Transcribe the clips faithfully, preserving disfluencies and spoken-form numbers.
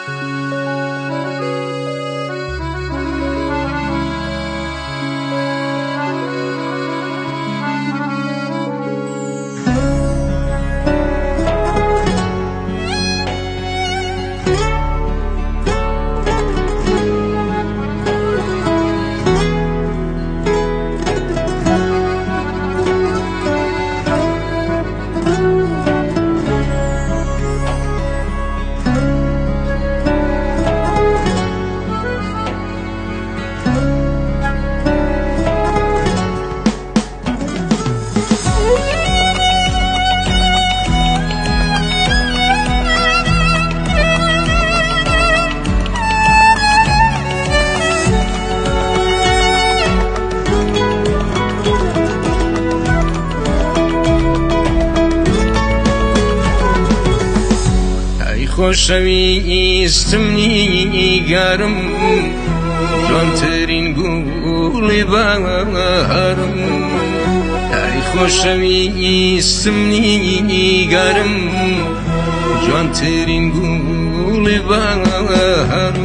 خۆشەویستم نیگارم جوانترین گوڵی بەهارم ئای خۆشەویستم نیگارم جوانترین گوڵی بەهارم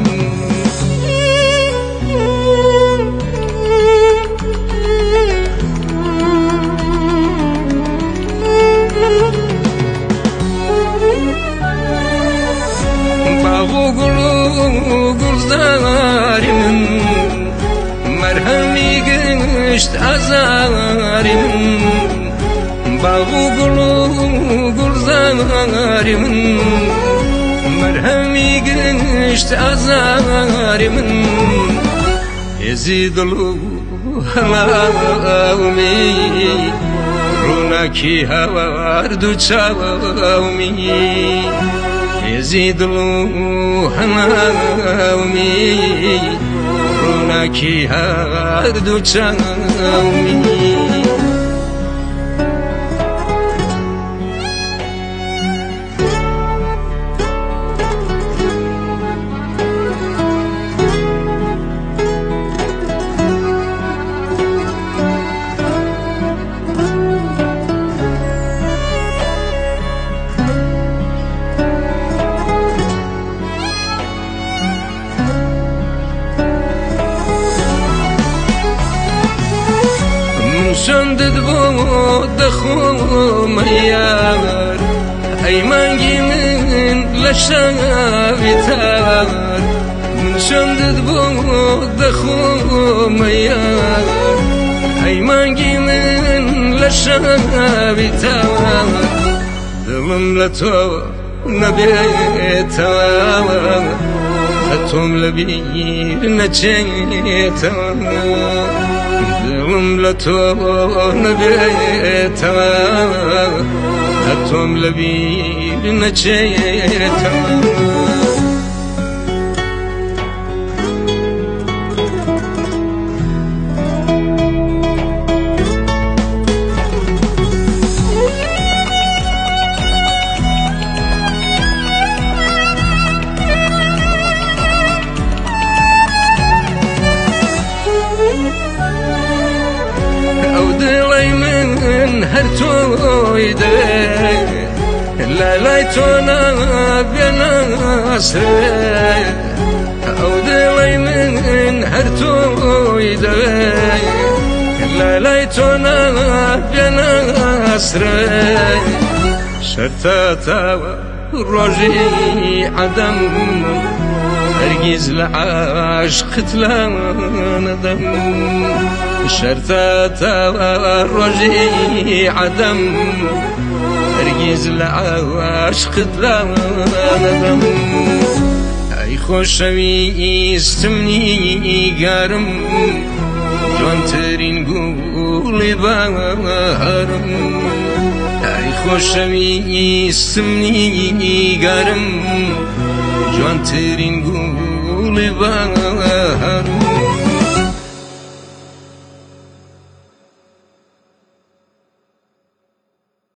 گلزاری من مرهمی گشت ازاری من باغ و گل و گلزاری من مرهمی گشت ازاری من ازید لو هلاومی روناکی هوارد و چاومی يزيد له همامي روناكي هارد وشاومي شندد بود خو میار ای منگی من لشاوی تار من شندد بود خو میار ای منگی من لشاوی تار دلم لتو نبیتا خطم لبیر نچیتا دلم لتو نبیتا خطم لبیر نچیتا هر توی ده لالای تو نبیناس او دلای من هر توی ده لالای تو نبیناس شرطا روزی عدم هرگز لعشقت لا ندم شرطا روزی عدم هرگز لعشقت لا ندم ای خۆشەویستم نیگارم جوانترین گوڵی بەهارم ای خۆشەویستم نیگارم جوانترین گوڵی بەهارم